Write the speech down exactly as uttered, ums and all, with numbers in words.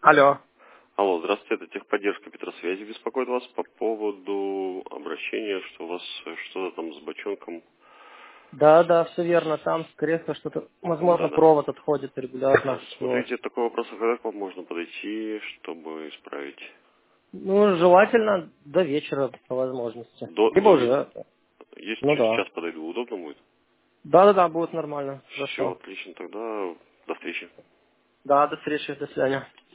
Алло. Алло, здравствуйте, это техподдержка Петросвязи беспокоит вас по поводу обращения, что у вас что-то там с бочонком. Да, да, все верно. Там, скорее всего, что-то, возможно, Да-да. провод отходит регулярно. Вот. Смотрите, такой вопрос, а когда к вам можно подойти, чтобы исправить? Ну, желательно до вечера, по возможности. До, Либо до уже. ве- это. Если Ну через да. час подойду, удобно будет? Да, да, да, будет нормально. Все, Хорошо. отлично, тогда до встречи. Да, до встречи, до свидания.